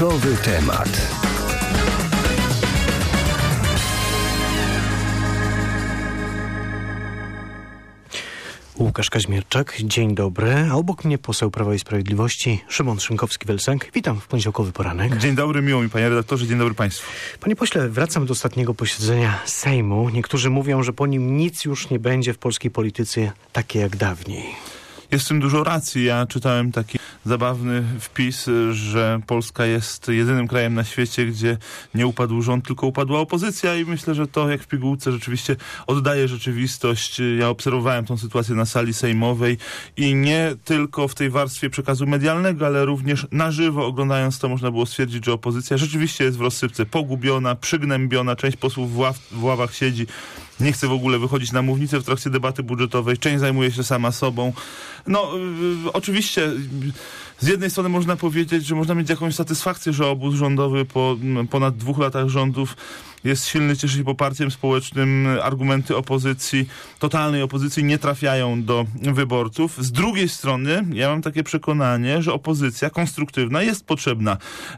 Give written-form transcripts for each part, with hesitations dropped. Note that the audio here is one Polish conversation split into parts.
Kluczowy temat. Łukasz Kaźmierczak, dzień dobry. A obok mnie poseł Prawa i Sprawiedliwości Szymon Szynkowski-Welsenk. Witam w poniedziałkowy poranek. Dzień dobry, miło mi panie redaktorze, dzień dobry państwu. Panie pośle, wracam do ostatniego posiedzenia Sejmu. Niektórzy mówią, że po nim nic już nie będzie w polskiej polityce takie jak dawniej. Jest w tym dużo racji. Ja czytałem taki zabawny wpis, że Polska jest jedynym krajem na świecie, gdzie nie upadł rząd, tylko upadła opozycja i myślę, że to jak w pigułce rzeczywiście oddaje rzeczywistość. Ja obserwowałem tą sytuację na sali sejmowej i nie tylko w tej warstwie przekazu medialnego, ale również na żywo oglądając to można było stwierdzić, że opozycja rzeczywiście jest w rozsypce pogubiona, przygnębiona. Część posłów w ławach siedzi, nie chce w ogóle wychodzić na mównicę w trakcie debaty budżetowej. Część zajmuje się sama sobą. Oczywiście z jednej strony można powiedzieć, że można mieć jakąś satysfakcję, że obóz rządowy po ponad 2 latach rządów jest silny, cieszy się poparciem społecznym. Argumenty opozycji, totalnej opozycji nie trafiają do wyborców. Z drugiej strony ja mam takie przekonanie, że opozycja konstruktywna jest potrzebna.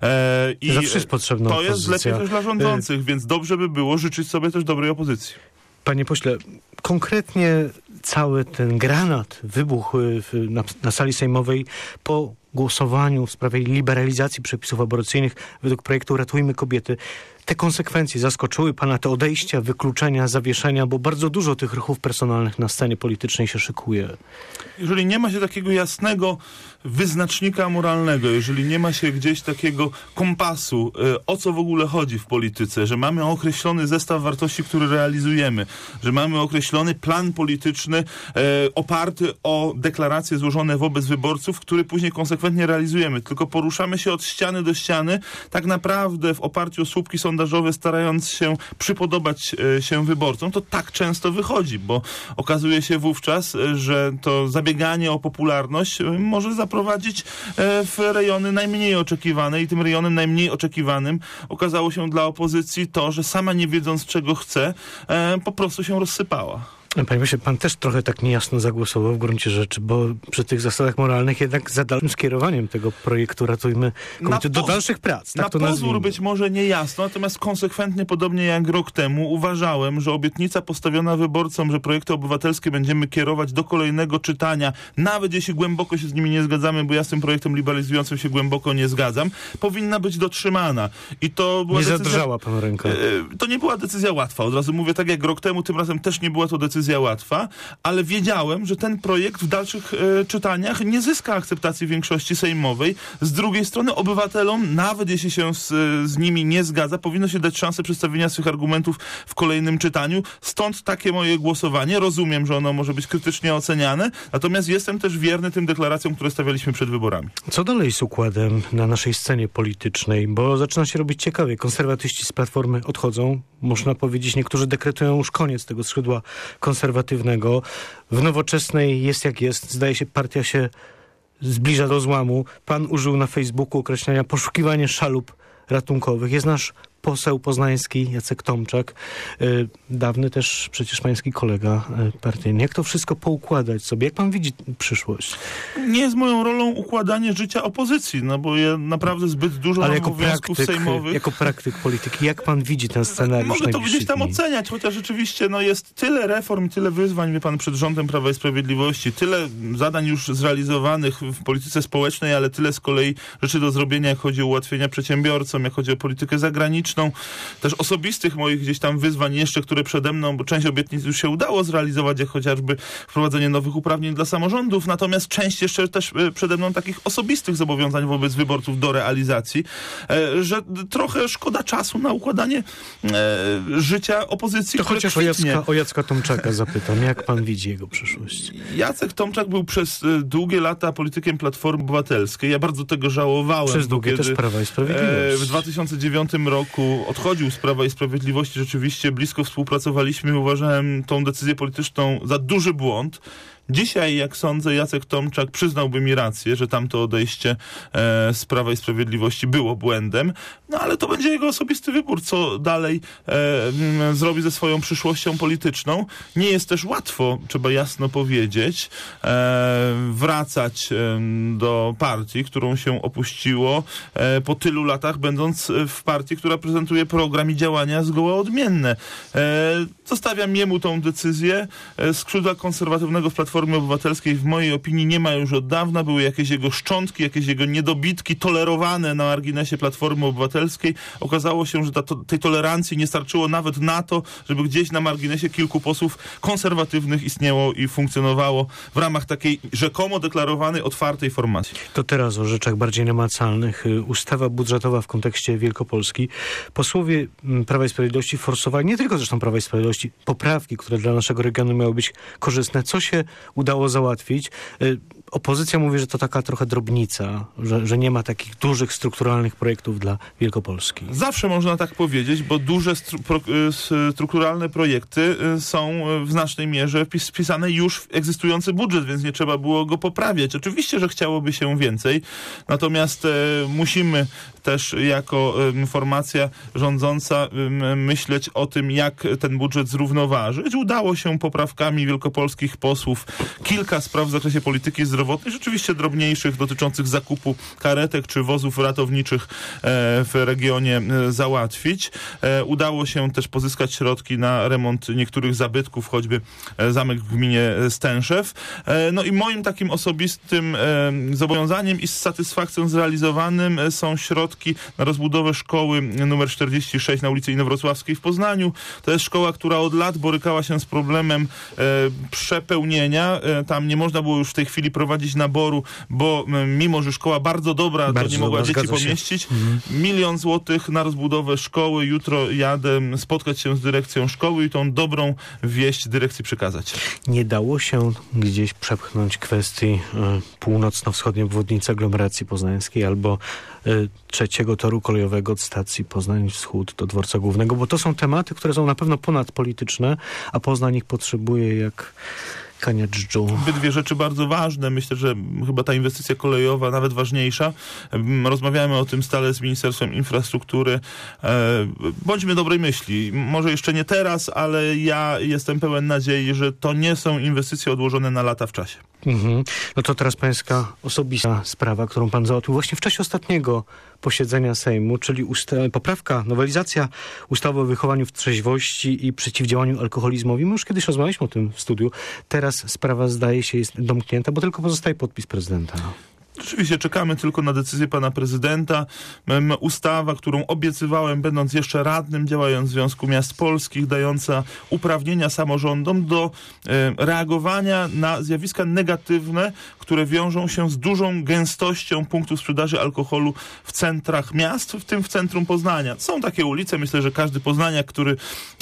I zawsze jest potrzebna to opozycja. jest lepiej też dla rządzących, więc dobrze by było życzyć sobie też dobrej opozycji. Panie pośle, konkretnie cały ten granat wybuchł na sali sejmowej po głosowaniu w sprawie liberalizacji przepisów aborcyjnych według projektu Ratujmy Kobiety. Te konsekwencje zaskoczyły pana, te odejścia, wykluczenia, zawieszenia, bo bardzo dużo tych ruchów personalnych na scenie politycznej się szykuje. Jeżeli nie ma się takiego jasnego wyznacznika moralnego, jeżeli nie ma się gdzieś takiego kompasu, o co w ogóle chodzi w polityce, że mamy określony zestaw wartości, który realizujemy, że mamy określony plan polityczny oparty o deklaracje złożone wobec wyborców, który później konsekwentnie realizujemy, tylko poruszamy się od ściany do ściany, tak naprawdę w oparciu o słupki sondażowe, starając się przypodobać się wyborcom, to tak często wychodzi, bo okazuje się wówczas, że to zabieganie o popularność może zaprowadzić w rejony najmniej oczekiwane i tym rejonem najmniej oczekiwanym okazało się dla opozycji to, że sama nie wiedząc czego chce, po prostu się rozsypała. Panie pośle, pan też trochę tak niejasno zagłosował w gruncie rzeczy, bo przy tych zasadach moralnych jednak za dalszym skierowaniem tego projektu Ratujmy Kobiety do dalszych prac. Tak na pozór być może niejasno, natomiast konsekwentnie, podobnie jak rok temu, uważałem, że obietnica postawiona wyborcom, że projekty obywatelskie będziemy kierować do kolejnego czytania, nawet jeśli głęboko się z nimi nie zgadzamy, bo ja z tym projektem liberalizującym się głęboko nie zgadzam, powinna być dotrzymana. I to była decyzja... zadrżała panu ręka. To nie była decyzja łatwa. Od razu mówię, tak jak rok temu, tym razem też nie była to decyzja łatwa, ale wiedziałem, że ten projekt w dalszych czytaniach nie zyska akceptacji większości sejmowej. Z drugiej strony obywatelom, nawet jeśli się z nimi nie zgadza, powinno się dać szansę przedstawienia swych argumentów w kolejnym czytaniu. Stąd takie moje głosowanie. Rozumiem, że ono może być krytycznie oceniane, natomiast jestem też wierny tym deklaracjom, które stawialiśmy przed wyborami. Co dalej z układem na naszej scenie politycznej? Bo zaczyna się robić ciekawie. Konserwatyści z Platformy odchodzą. Można powiedzieć, niektórzy dekretują już koniec tego skrzydła konserwatywnego. W Nowoczesnej jest jak jest. Zdaje się, partia się zbliża do złamu. Pan użył na Facebooku określenia poszukiwanie szalup ratunkowych. Jest nasz poseł poznański Jacek Tomczak, dawny też przecież pański kolega partyjny. Jak to wszystko poukładać sobie? Jak pan widzi przyszłość? Nie jest moją rolą układanie życia opozycji, bo ja naprawdę zbyt dużo mam obowiązków sejmowych. Jako praktyk polityki, jak pan widzi ten scenariusz? Mogę to gdzieś tam oceniać, chociaż rzeczywiście jest tyle reform, tyle wyzwań, wie pan, przed rządem Prawa i Sprawiedliwości, tyle zadań już zrealizowanych w polityce społecznej, ale tyle z kolei rzeczy do zrobienia, jak chodzi o ułatwienia przedsiębiorcom, jak chodzi o politykę zagraniczną, też osobistych moich gdzieś tam wyzwań jeszcze, które przede mną, bo część obietnic już się udało zrealizować, jak chociażby wprowadzenie nowych uprawnień dla samorządów, natomiast część jeszcze też przede mną takich osobistych zobowiązań wobec wyborców do realizacji, że trochę szkoda czasu na układanie życia opozycji. To chociaż o Jacka Tomczaka zapytam, jak pan widzi jego przyszłość? Jacek Tomczak był przez długie lata politykiem Platformy Obywatelskiej. Ja bardzo tego żałowałem. Przez długie też Prawa i Sprawiedliwości. W 2009 roku odchodził z Prawa i Sprawiedliwości. Rzeczywiście blisko współpracowaliśmy. Uważałem tą decyzję polityczną za duży błąd. Dzisiaj, jak sądzę, Jacek Tomczak przyznałby mi rację, że tamto odejście z Prawa i Sprawiedliwości było błędem, no ale to będzie jego osobisty wybór, co dalej zrobi ze swoją przyszłością polityczną. Nie jest też łatwo, trzeba jasno powiedzieć, wracać do partii, którą się opuściło po tylu latach, będąc w partii, która prezentuje program i działania zgoła odmienne. Zostawiam jemu tą decyzję. Skrzydła konserwatywnego w Platformie Obywatelskiej w mojej opinii nie ma już od dawna. Były jakieś jego szczątki, jakieś jego niedobitki tolerowane na marginesie Platformy Obywatelskiej. Okazało się, że tej tolerancji nie starczyło nawet na to, żeby gdzieś na marginesie kilku posłów konserwatywnych istniało i funkcjonowało w ramach takiej rzekomo deklarowanej, otwartej formacji. To teraz o rzeczach bardziej namacalnych. Ustawa budżetowa w kontekście Wielkopolski. Posłowie Prawa i Sprawiedliwości forsowali, nie tylko zresztą Prawa i Sprawiedliwości, poprawki, które dla naszego regionu miały być korzystne. Co się udało załatwić? Opozycja mówi, że to taka trochę drobnica, że nie ma takich dużych, strukturalnych projektów dla Wielkopolski. Zawsze można tak powiedzieć, bo duże strukturalne projekty są w znacznej mierze wpisane już w egzystujący budżet, więc nie trzeba było go poprawiać. Oczywiście, że chciałoby się więcej, natomiast musimy też jako formacja rządząca myśleć o tym, jak ten budżet zrównoważyć. Udało się poprawkami wielkopolskich posłów kilka spraw w zakresie polityki zdrowotnej, rzeczywiście drobniejszych, dotyczących zakupu karetek czy wozów ratowniczych w regionie załatwić. Udało się też pozyskać środki na remont niektórych zabytków, choćby zamek w gminie Stęszew. No i moim takim osobistym zobowiązaniem i z satysfakcją zrealizowanym są środki na rozbudowę szkoły nr 46 na ulicy Inowrocławskiej w Poznaniu. To jest szkoła, która od lat borykała się z problemem przepełnienia. Tam nie można było już w tej chwili prowadzić naboru, bo mimo, że szkoła bardzo dobra, to nie mogła dzieci pomieścić. 1 000 000 złotych na rozbudowę szkoły. Jutro jadę spotkać się z dyrekcją szkoły i tą dobrą wieść dyrekcji przekazać. Nie dało się gdzieś przepchnąć kwestii północno-wschodniej obwodnicy aglomeracji poznańskiej albo trzeciego toru kolejowego od stacji Poznań Wschód do dworca głównego, bo to są tematy, które są na pewno ponadpolityczne, a Poznań ich potrzebuje jak kania dżdżu. Obydwie rzeczy bardzo ważne. Myślę, że chyba ta inwestycja kolejowa nawet ważniejsza. Rozmawiamy o tym stale z Ministerstwem Infrastruktury. Bądźmy dobrej myśli. Może jeszcze nie teraz, ale ja jestem pełen nadziei, że to nie są inwestycje odłożone na lata w czasie. No to teraz pańska osobista sprawa, którą pan załatwił właśnie w czasie ostatniego posiedzenia Sejmu, czyli nowelizacja ustawy o wychowaniu w trzeźwości i przeciwdziałaniu alkoholizmowi. My już kiedyś rozmawialiśmy o tym w studiu. Teraz sprawa, zdaje się, jest domknięta, bo tylko pozostaje podpis prezydenta. Rzeczywiście czekamy tylko na decyzję pana prezydenta. Ustawa, którą obiecywałem, będąc jeszcze radnym, działając w Związku Miast Polskich, dająca uprawnienia samorządom do reagowania na zjawiska negatywne, które wiążą się z dużą gęstością punktów sprzedaży alkoholu w centrach miast, w tym w centrum Poznania. Są takie ulice, myślę, że każdy poznaniak, który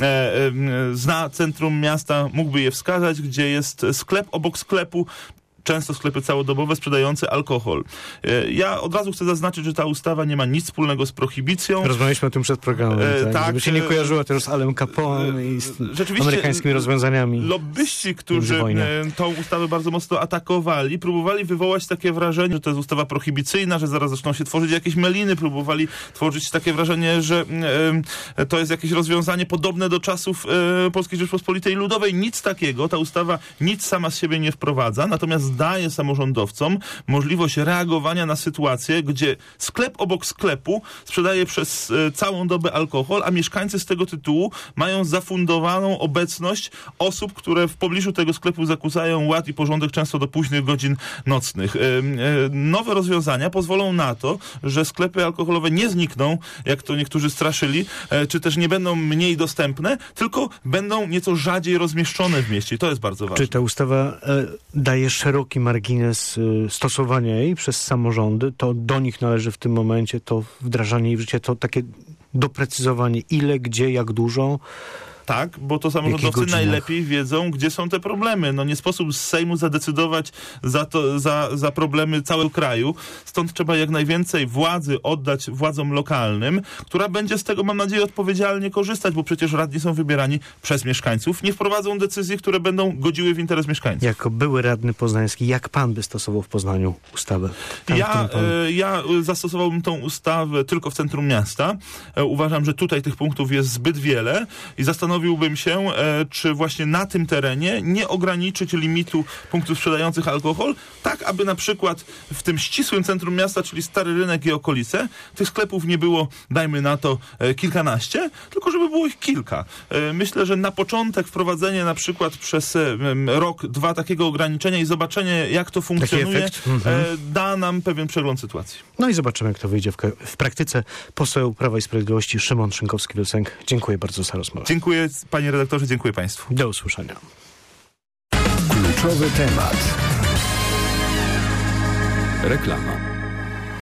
zna centrum miasta, mógłby je wskazać, gdzie jest sklep obok sklepu, często sklepy całodobowe sprzedające alkohol. Ja od razu chcę zaznaczyć, że ta ustawa nie ma nic wspólnego z prohibicją. Rozmawialiśmy o tym przed programem, tak? Żeby się nie kojarzyło też z Alem Capone i z amerykańskimi rozwiązaniami. Lobbyści, którzy tą ustawę bardzo mocno atakowali, próbowali wywołać takie wrażenie, że to jest ustawa prohibicyjna, że zaraz zaczną się tworzyć jakieś meliny, próbowali tworzyć takie wrażenie, że to jest jakieś rozwiązanie podobne do czasów Polskiej Rzeczpospolitej Ludowej. Nic takiego. Ta ustawa nic sama z siebie nie wprowadza, natomiast daje samorządowcom możliwość reagowania na sytuację, gdzie sklep obok sklepu sprzedaje przez całą dobę alkohol, a mieszkańcy z tego tytułu mają zafundowaną obecność osób, które w pobliżu tego sklepu zakłócają ład i porządek często do późnych godzin nocnych. Nowe rozwiązania pozwolą na to, że sklepy alkoholowe nie znikną, jak to niektórzy straszyli, czy też nie będą mniej dostępne, tylko będą nieco rzadziej rozmieszczone w mieście. I to jest bardzo ważne. Czy ta ustawa daje szeroki margines stosowania jej przez samorządy, to do nich należy w tym momencie to wdrażanie jej w życie, to takie doprecyzowanie ile, gdzie, jak dużo? Tak, bo to samorządowcy najlepiej wiedzą, gdzie są te problemy. No nie sposób z Sejmu zadecydować za problemy całego kraju. Stąd trzeba jak najwięcej władzy oddać władzom lokalnym, która będzie z tego, mam nadzieję, odpowiedzialnie korzystać, bo przecież radni są wybierani przez mieszkańców. Nie wprowadzą decyzji, które będą godziły w interes mieszkańców. Jako były radny poznański, jak pan by stosował w Poznaniu ustawę? Ja zastosowałbym tą ustawę tylko w centrum miasta. Uważam, że tutaj tych punktów jest zbyt wiele i zastanowiłbym się, czy właśnie na tym terenie nie ograniczyć limitu punktów sprzedających alkohol, tak aby na przykład w tym ścisłym centrum miasta, czyli Stary Rynek i okolice, tych sklepów nie było, dajmy na to, kilkanaście, tylko żeby było ich kilka. Myślę, że na początek wprowadzenie na przykład przez rok, 2 takiego ograniczenia i zobaczenie, jak to funkcjonuje, da nam pewien przegląd sytuacji. No i zobaczymy, jak to wyjdzie w praktyce. Poseł Prawa i Sprawiedliwości Szymon Szynkowski-Vel Sęk. Dziękuję bardzo za rozmowę. Dziękuję, panie redaktorze, dziękuję państwu. Do usłyszenia. Kluczowy temat. Reklama.